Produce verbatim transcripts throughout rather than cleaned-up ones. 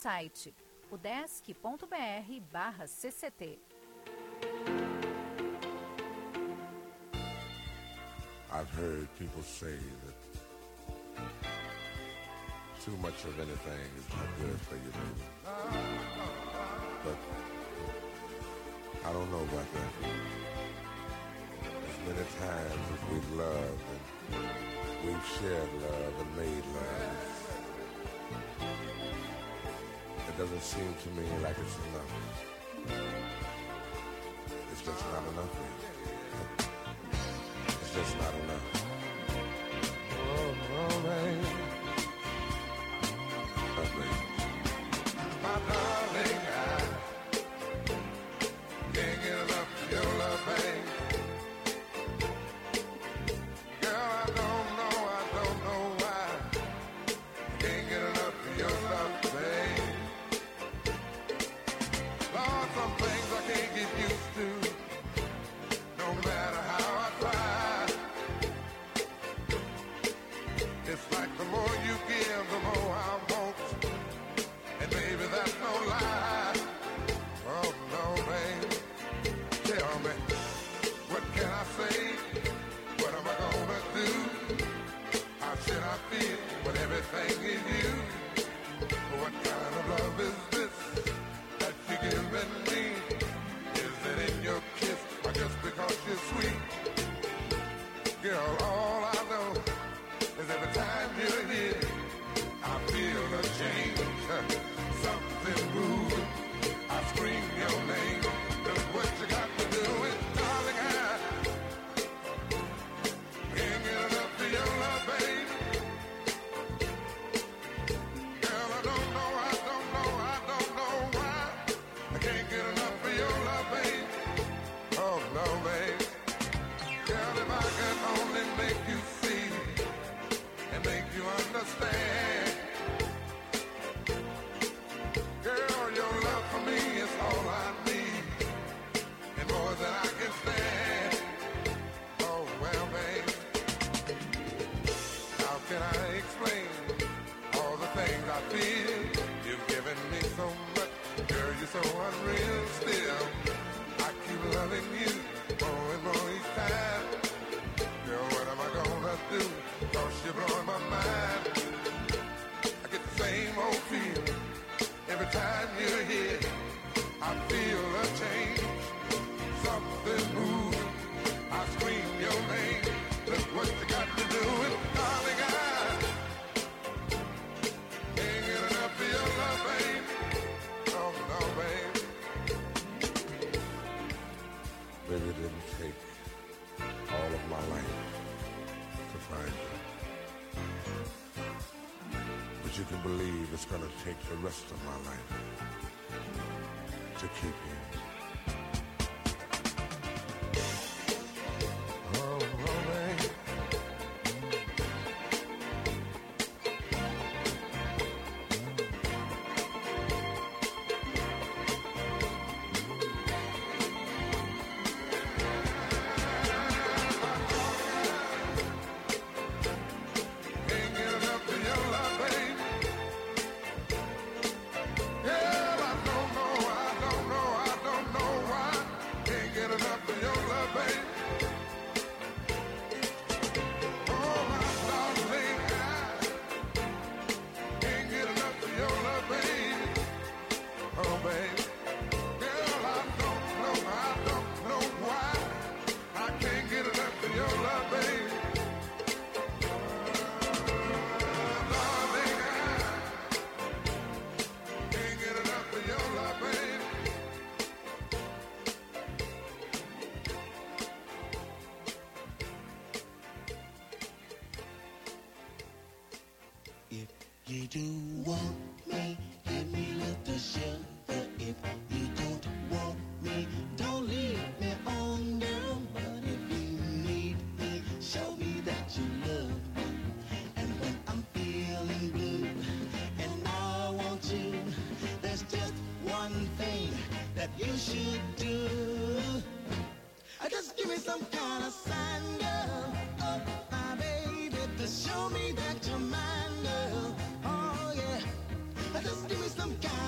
Site udesc.br barra CCT. I've heard people say that too much of anything is not good for you, baby. But I don't know about that. As many times as we've loved and we've shared love and made love, it doesn't seem to me like it's enough. It's just not enough for you. It's just not enough. Oh, oh, baby. Oh, baby. My darling, I can't get enough of your love, babe. Girl, I don't know, I don't know why. Can't get enough of your love, babe. Lord, some things I can't get used to, no matter how I try. It's like the more you give, the more I want. And baby, that's no lie. Oh, no, baby. Tell me, what can I say? What am I gonna do? How should I feel with everything in you? What kind of love is this that you're giving me? Is it in your kiss or just because you're sweet? Girl, all I know is every time you're here, I feel a change. Something moving, I scream your name. Look what you got to do it, darling. I can't get enough of your love, babe. Girl, I don't know, I don't know, I don't know why. I can't get enough of your love, babe. Oh, no, babe. Girl, if I could only make you see and make you understand. Girl, your love for me is all I need, and more than I can stand. Oh, well, babe, how can I explain all the things I feel? You've given me so much, girl, you're so unreal still. I keep loving you more and more each time. Girl, what am I gonna do? Cause you're blowing my mind. I get the same old feeling every time you're here. I feel a change, something moves. I scream your name. Look what you got to do with, darling. I can't get enough of your love, babe. Oh, no, babe. Baby, it didn't take all of my life to find you. But you can believe it's gonna take the rest of my life to keep you. Oh, oh, babe. Can't get enough of your love, babe. Yeah, I don't know, I don't know, I don't know why. Can't get enough of your love, babe. Oh, my darling, I can't get enough of your love, babe. Oh, babe. Girl, I don't know, I don't know why. I can't get enough of your love, babe. Darling, I can't get enough of your love, babe. If you do want me, give me little sugar. If you don't want me, don't leave me on down. But if you need me, show me that you love me. And when I'm feeling blue and I want you, there's just one thing that you should do. Uh, Just give me some kind of sign, girl. Oh, my baby, to show me that you're mine, girl. Oh, yeah. Uh, Just give me some kind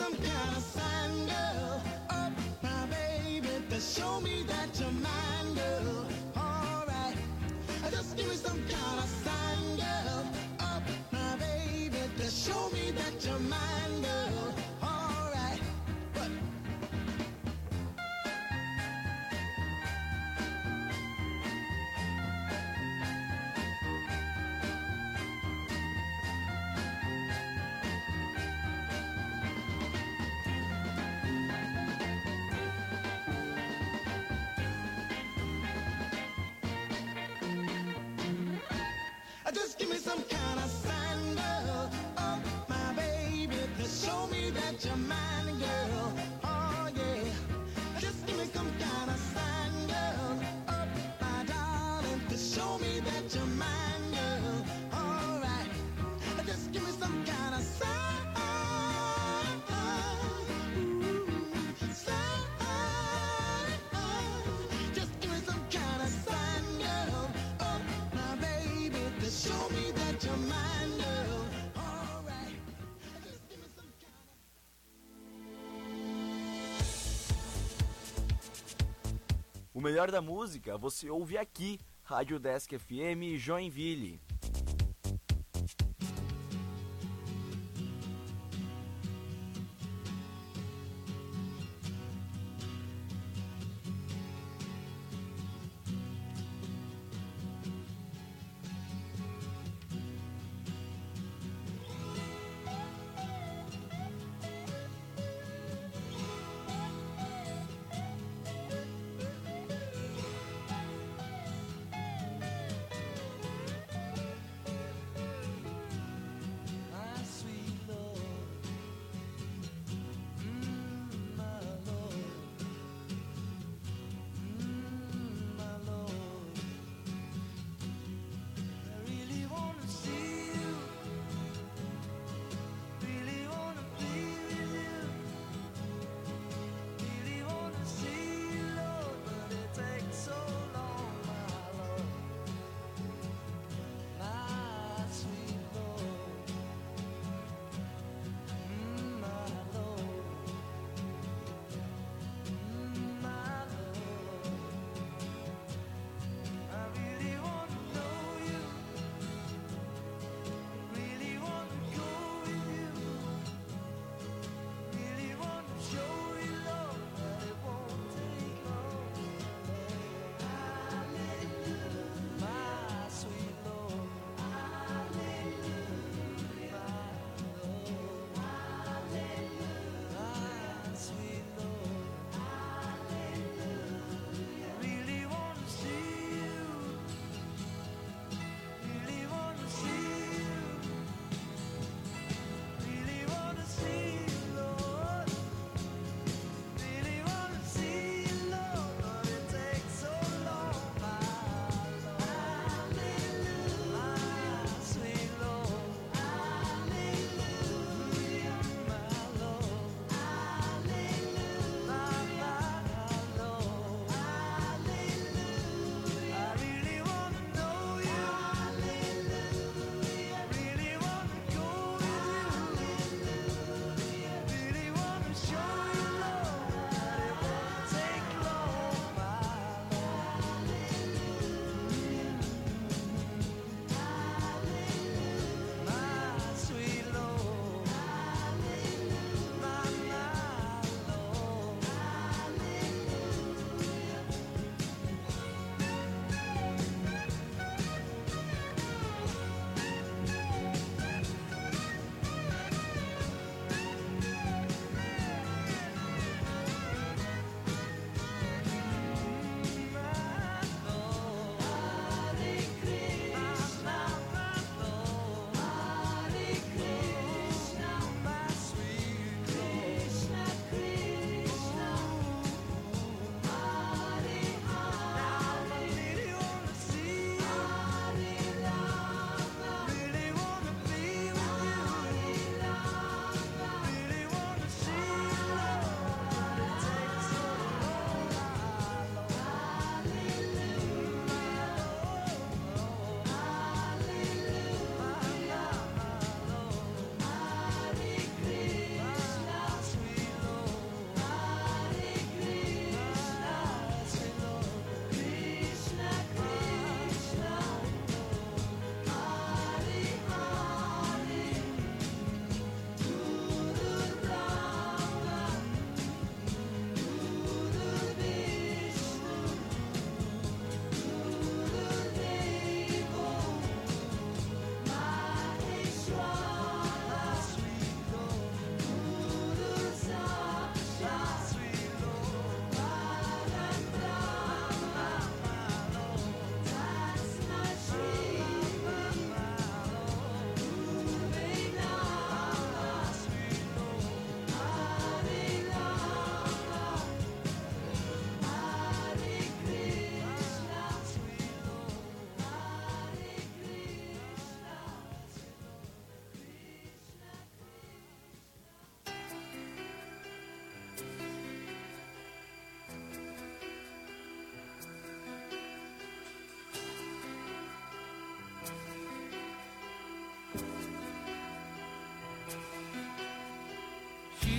some kind of sign, girl. Oh, my baby, to show me that you're mine, girl. All right. Just give me some kind of sign, girl. Oh, my baby, to show me that you're mine, girl. All right. But just give me some kind of sign, girl. Oh, my baby, to show me that you're mine, girl. Oh, yeah. Just give me some kind of sign, girl. Oh, my darling, to show me that you're mine, girl. All right. Just give me some kind of sign. Ooh, sign. Just give me some kind of sign, girl. Oh, my baby, to show me that you're mine, girl. All right. Just give me some kind of... O melhor da música você ouve aqui, Rádio Desk F M Joinville.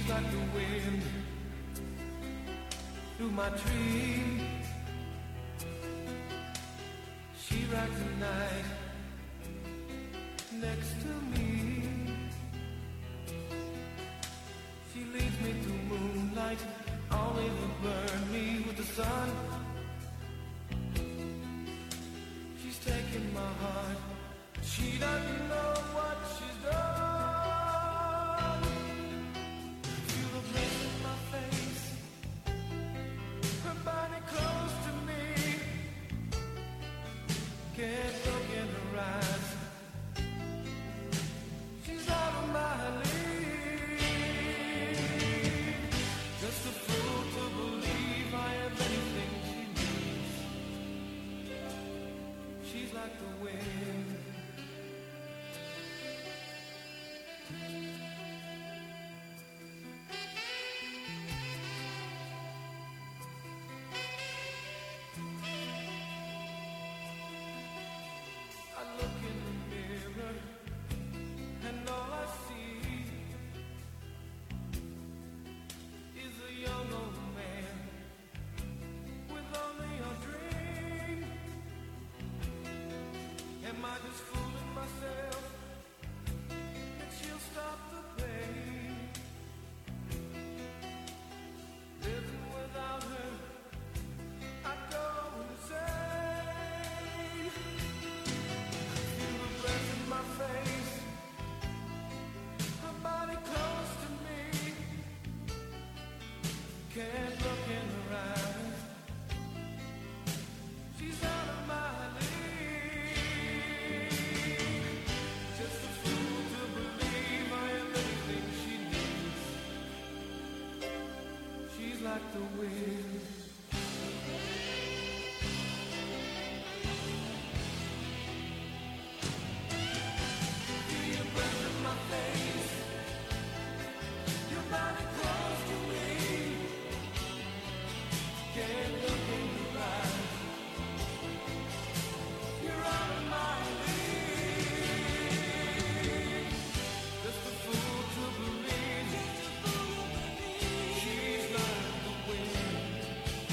She's like the wind through my tree. She rides the night next to me. She leads me through moonlight, only to burn me with the sun. She's taking my heart, she doesn't know what she's done. Feel the breath in my face, her body close to me. Can't look in her eyes, she's out of my league. Just a fool to believe I have anything she needs. She's like the wind. I look in the mirror and all I see is a young old man with only a dream. Am I just fooling myself that she'll stop the pain? Living without her, I go insane. Feel the breath in my face, her body close to me. Can't look in her eyes, she's out of my league. Just a fool to believe I am anything she needs. She's like the wind. Feel your breath in my face, your body close to me. Can't look in your eyes, you're out of my league. Just a fool to believe she's like the wind.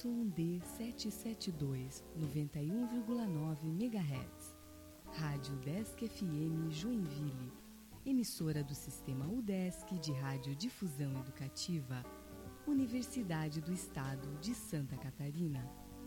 D setecentos e setenta e dois, noventa e um vírgula nove megahertz. Rádio Desk F M Joinville, emissora do Sistema UDESC de Radiodifusão Educativa, Universidade do Estado de Santa Catarina.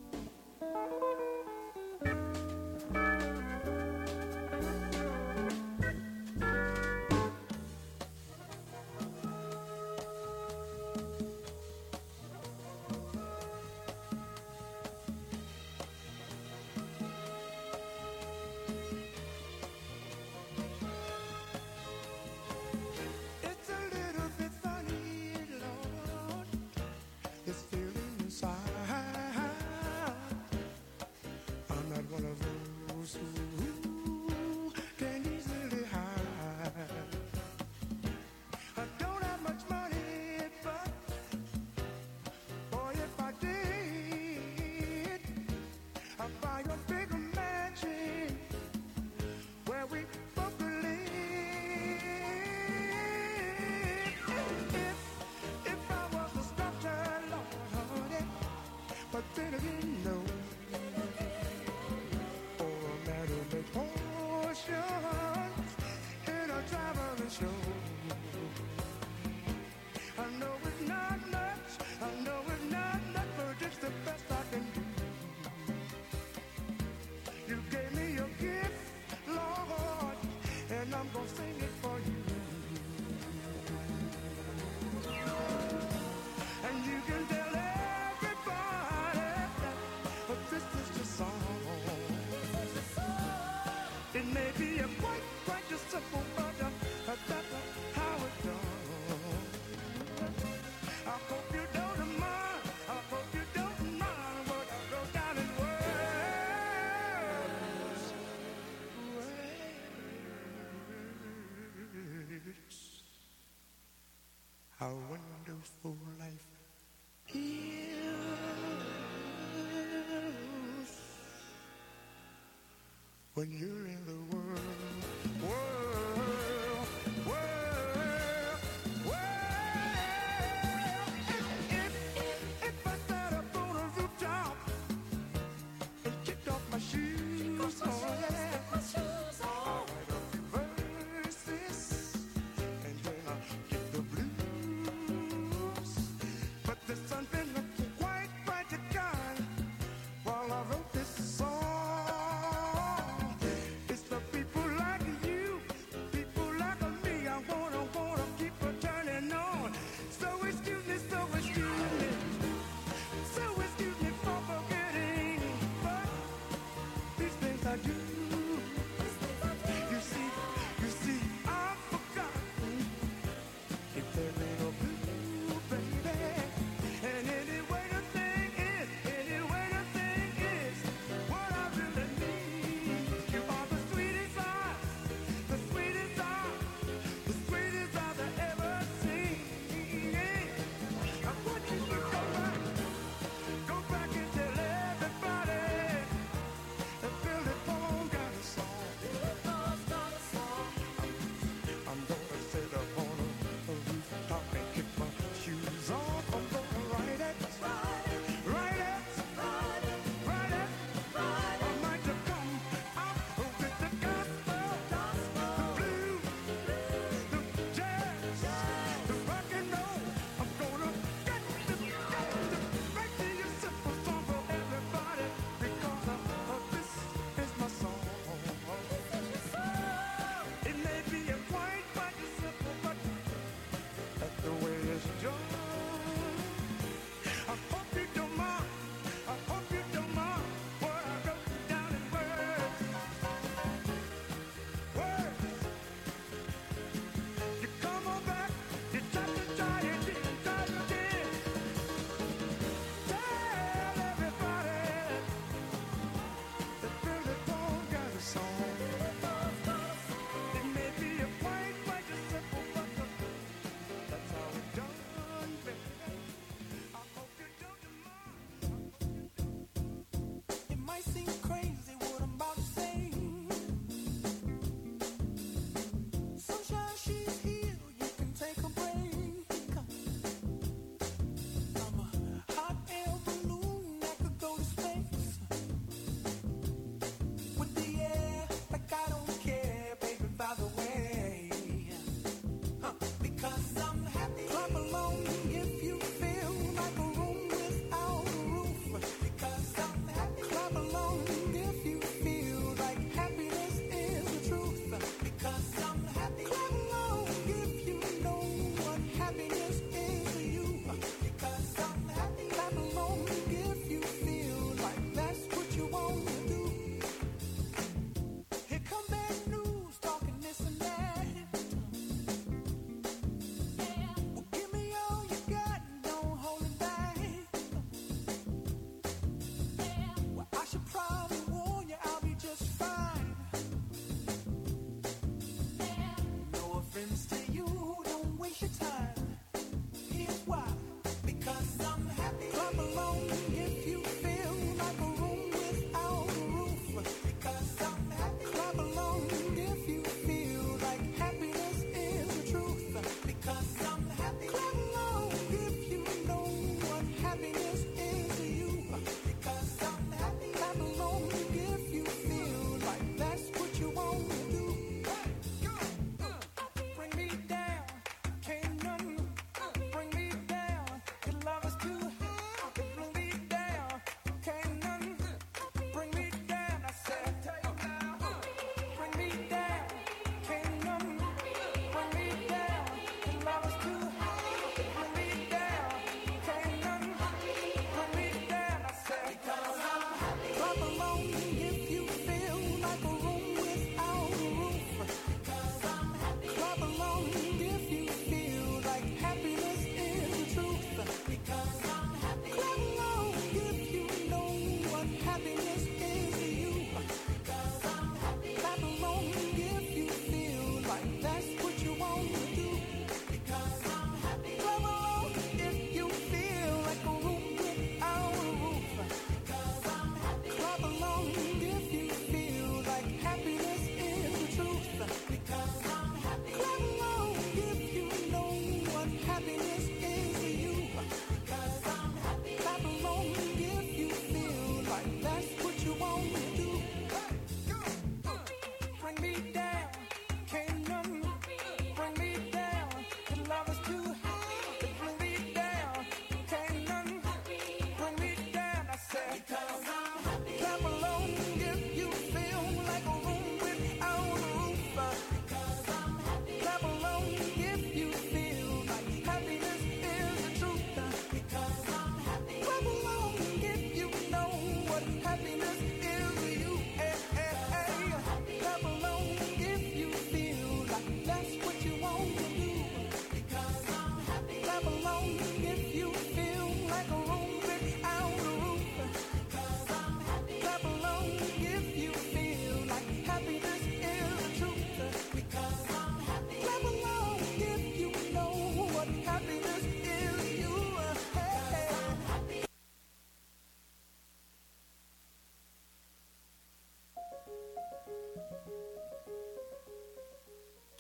It's a little bit funny, Lord, this feeling inside. I'm not one of those who can easily hide. I don't have much money, but boy, if I did, I'd buy a bigger mansion where we both could live. If, if I was a sculptor, Lord, yeah, but then again, no. Or a man who makes potions in a traveling show. I know it's not much, I know it's not much, but it's the best I can do. You gave me your gift, Lord, and I'm gonna sing it for you. And you can tell everybody that this is your song. It may be a quite, quite a simple, but uh, that's how it's done. I hope you don't mind, I hope you don't mind what I wrote down in words. How wonderful life is when you're in the world, world, world, world. If, if, if I sat up on a rooftop and kicked off my shoes, oh yeah, I'll write a few verses and then I'll get the blues. But there's something quite practical while I wrote this song.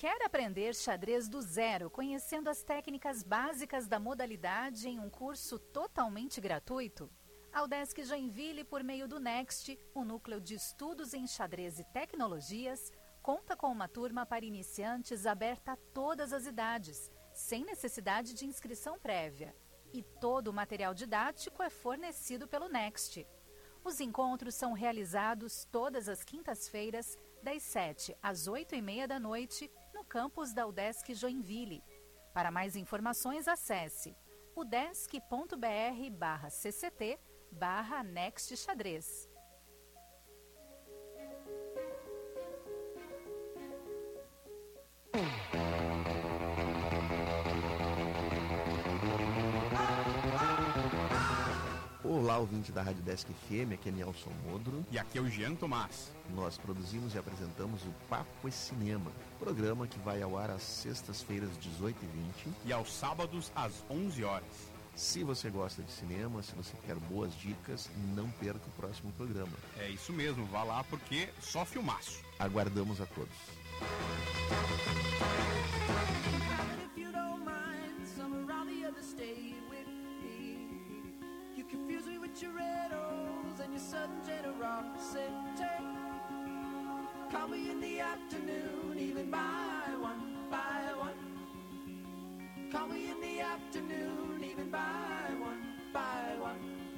Quer aprender xadrez do zero, conhecendo as técnicas básicas da modalidade em um curso totalmente gratuito? A UDESC Joinville, por meio do Next, o Núcleo de Estudos em Xadrez e Tecnologias, conta com uma turma para iniciantes aberta a todas as idades, sem necessidade de inscrição prévia. E todo o material didático é fornecido pelo Next. Os encontros são realizados todas as quintas-feiras, das sete às oito e meia da noite, no campus da UDESC Joinville. Para mais informações, acesse udesc.br barra cct barra Next Xadrez. Olá, ouvinte da Rádio Desk F M, aqui é Nelson Modro. E aqui é o Jean Tomás. Nós produzimos e apresentamos o Papo é Cinema, programa que vai ao ar às sextas-feiras, dezoito e vinte. E aos sábados, às onze horas. Se você gosta de cinema, se você quer boas dicas, não perca o próximo programa. É isso mesmo, vá lá porque só filmaço. Aguardamos a todos. Call me in the afternoon, even by one, by one. Call me in the afternoon, even by one, by one.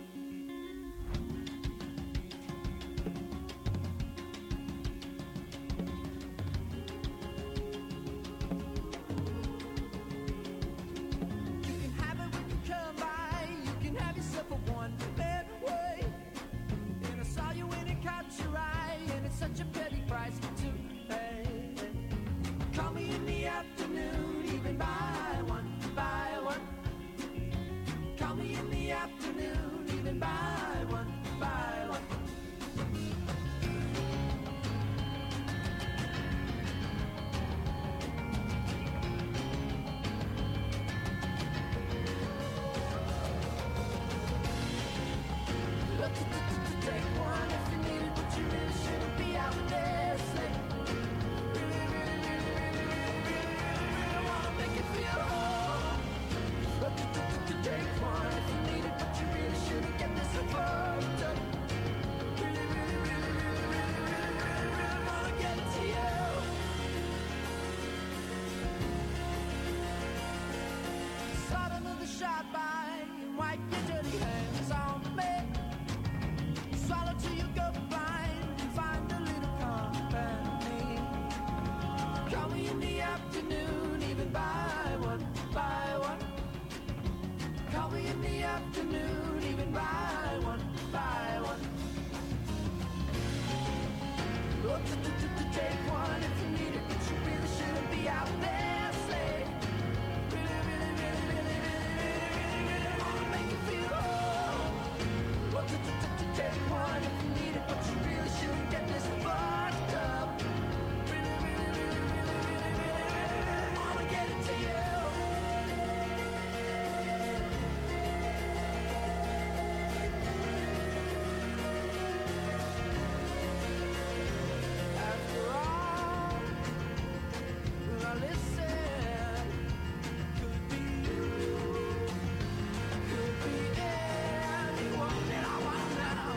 You can have it when you come by, you can have yourself a one-man way. And I saw you when it caught your eye, and it's such a petty price to pay. Call me in the afternoon, even by one, by one. Call me in the afternoon, even by one, by one. Take one if you need it, but you really shouldn't be out there. Say, really, really, really, really, really, really, really wanna make it feel whole. Take one if you need it, but you really shouldn't get this fucked up. Really, really, really, really, really, really, really, really wanna get to you. Start another shot by and wipe your dirty hands on me. Swallow till you go blind and find a little company. Call me in the afternoon, even by one, by one. Call me in the afternoon, even by one, by one. Oh, t- t- t- t- take one if you need it, but you really shouldn't be out there. Say, really, really, really, really, really, really, really, really wanna make you feel whole. Oh, t- t- t- t- take one if you need it, but you really shouldn't get this fucked up. Really, really, really, really, really, really, really, really wanna get it to you. After all, now listen, could be you, could be anyone that I want now.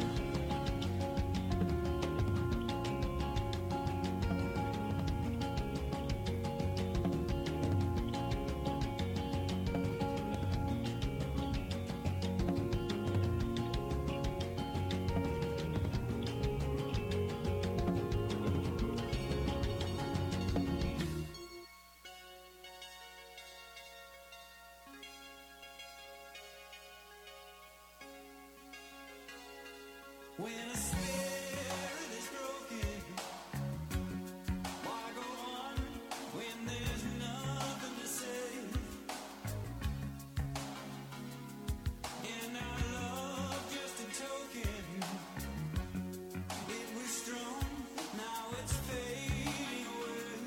When a spirit is broken, why go on when there's nothing to say? And our love just a token. It was strong, now it's fading away.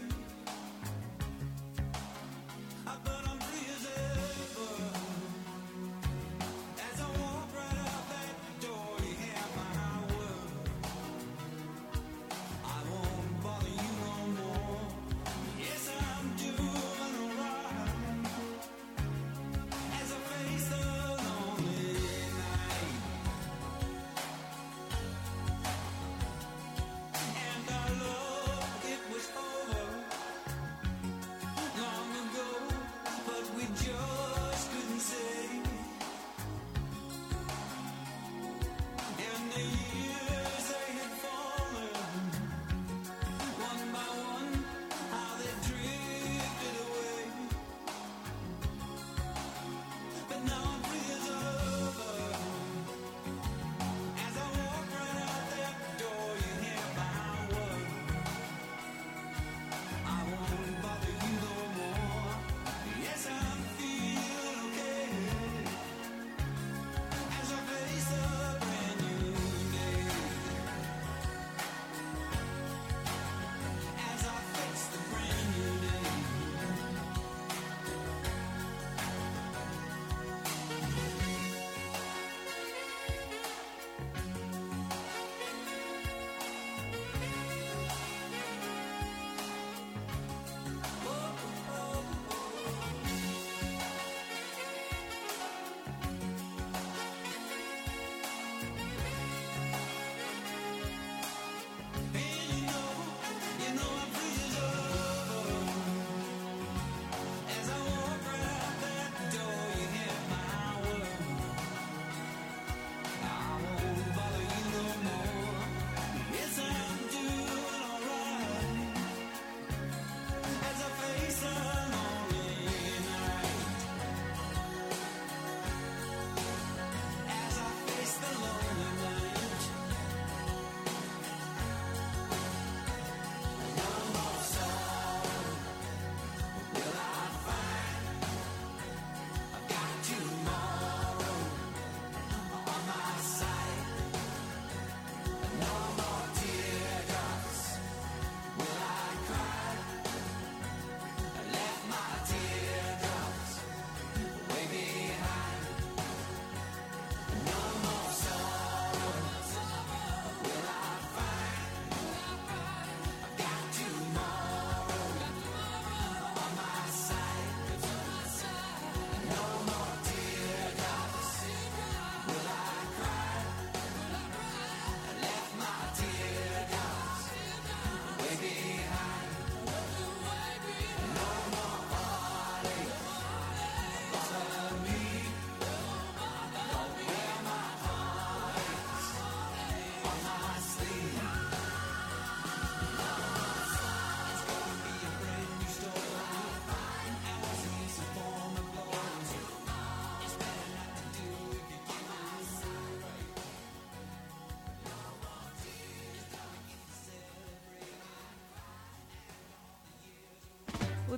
I thought I'm free as ever. As I walk right out that door, you have my world.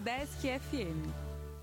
Udesc F M.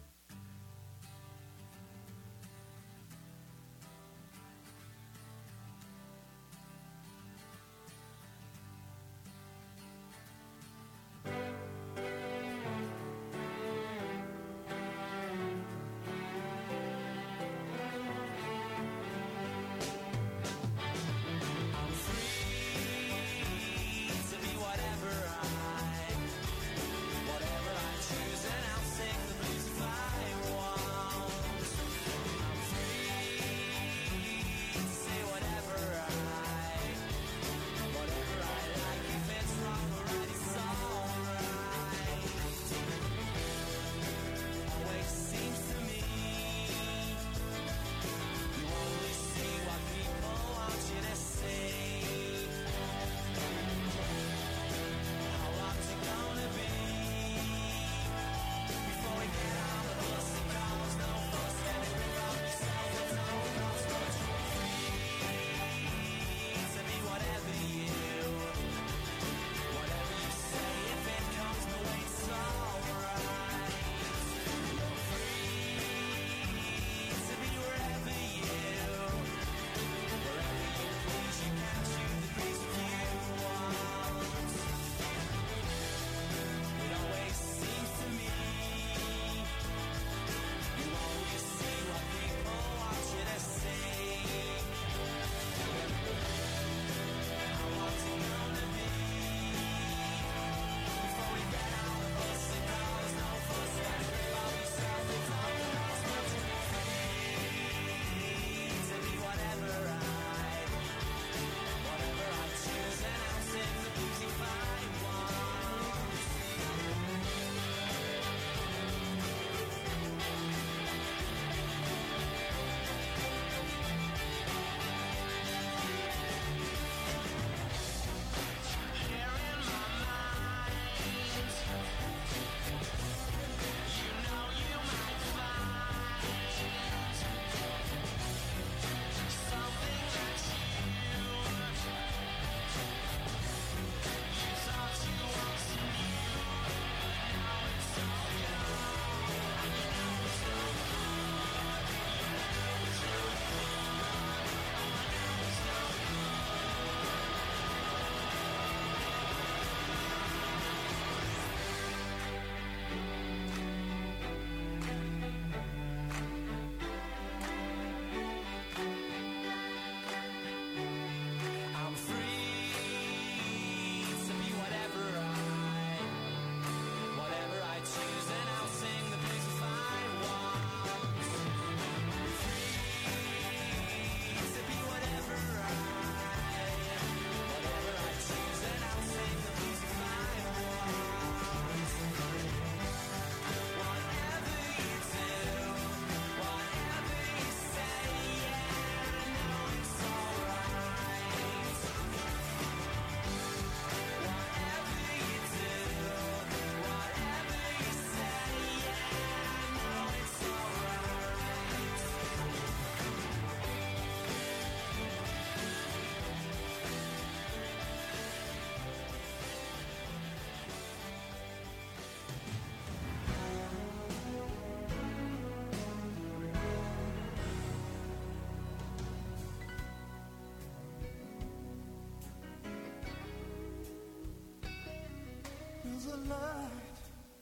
There's a light,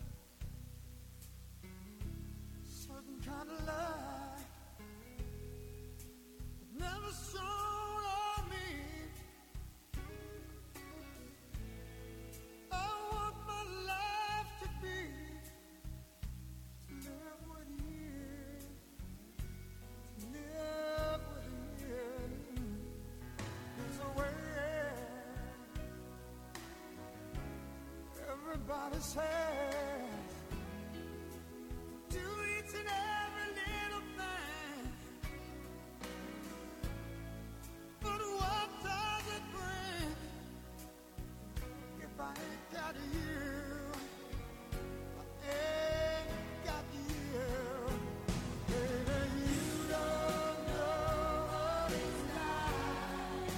certain kind of light that never shone on me. I want my life to be to live with you, to live with you. There's a way everybody says, do each and every little thing, but what does it bring if I ain't got you? I ain't got you. Baby, you don't know what it's like.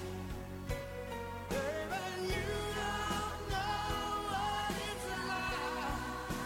Baby, you don't know what it's like.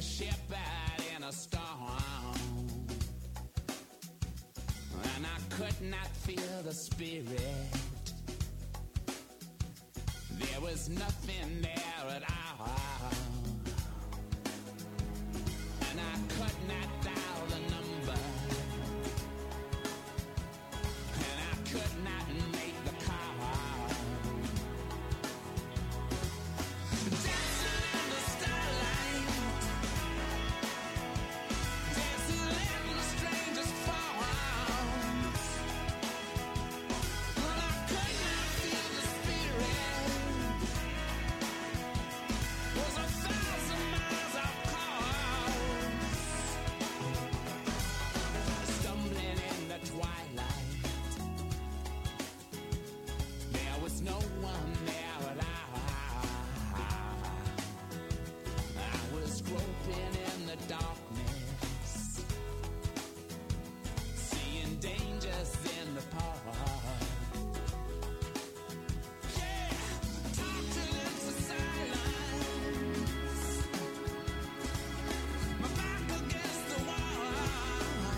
ship out in a storm, and I could not feel the spirit. There was nothing there at all, and I could not dial the number, and I could not make the call. Dancing in the starlight, dancing in the strangest forms, but I could not feel the spirit. Was a thousand miles apart, stumbling in the twilight. There was no one there at all. I was groping in the darkness, seeing dangers in the park. Yeah, talking into silence, my back against the wall,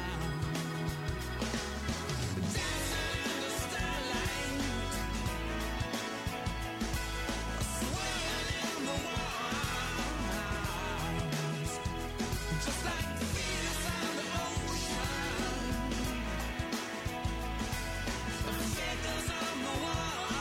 dancing in the starlight, swirling in the walls, just like the Venus on the ocean, the figures on the wall.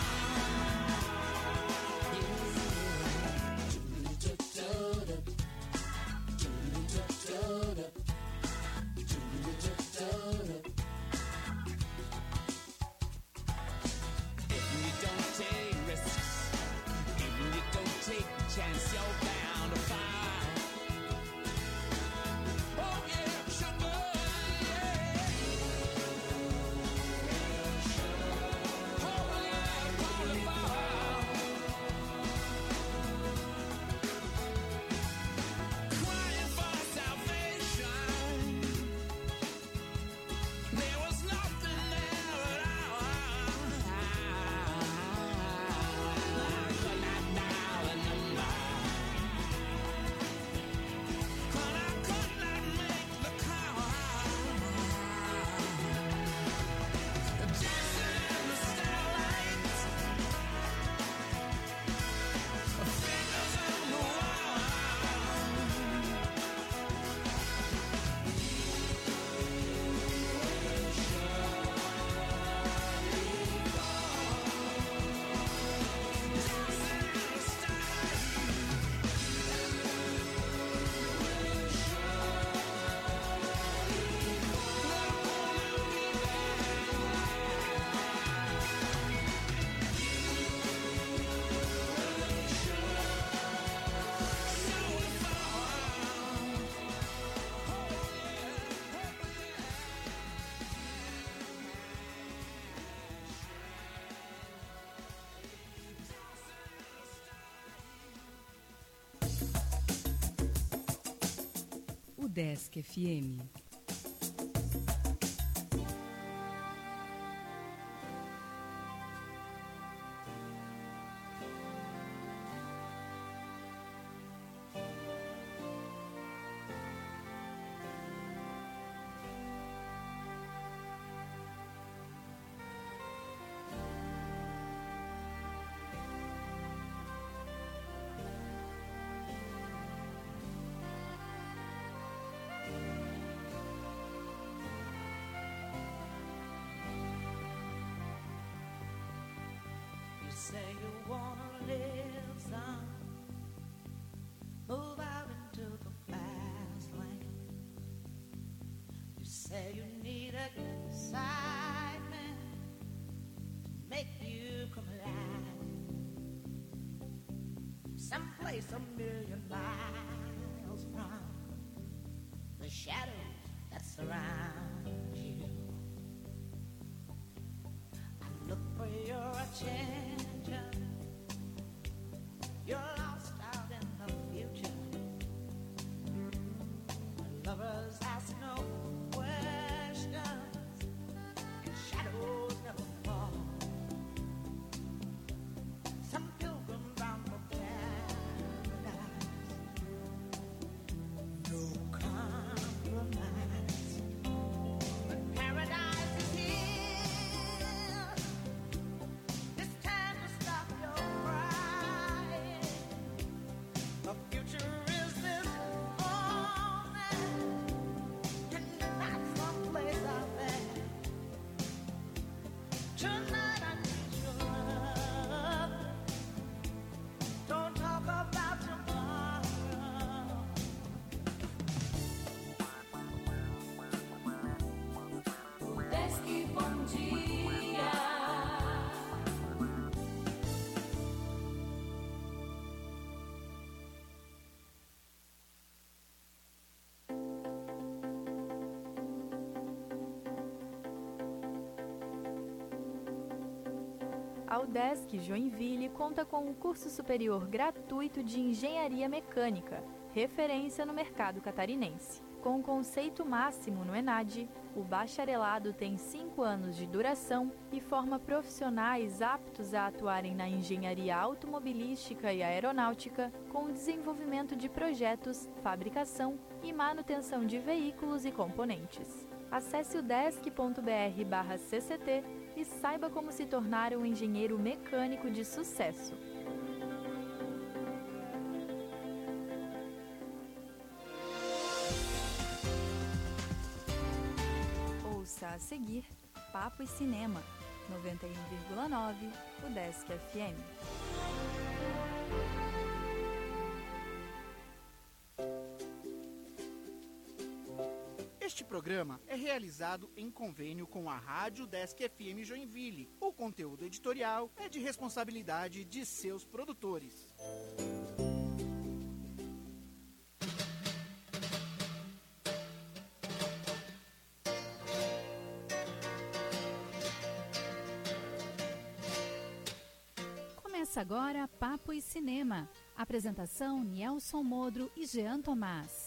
If you don't take risks, if you don't take the chance, you're bound to fall. Oh yeah, sugar, yeah. Oh yeah, gonna fall. Crying for salvation, there was nothing there at all. I could not dial a number, but I could not make the call. Dancing in the starlight, fingers on the wall. O Desk F M. You say you wanna live some, move out into the fast lane. You say you need excitement to make you come alive. Someplace a million miles from the shadows that surround you. I look for your attention. You're lost out in the future. Lovers ask no questions, and shadows never fall. Some pilgrim bound for paradise A UDESC Joinville conta com um curso superior gratuito de Engenharia Mecânica, referência no mercado catarinense. Com o conceito máximo no ENAD, o bacharelado tem cinco anos de duração e forma profissionais aptos a atuarem na engenharia automobilística e aeronáutica, com o desenvolvimento de projetos, fabricação e manutenção de veículos e componentes. Acesse udesc ponto br barra C C T e saiba como se tornar um engenheiro mecânico de sucesso. Ouça a seguir Papo e Cinema, noventa e um vírgula nove, UDESC F M. Este programa é realizado em convênio com a Rádio Desk F M Joinville. O conteúdo editorial é de responsabilidade de seus produtores. Começa agora Papo e Cinema. Apresentação Nielson Modro e Jean Tomás.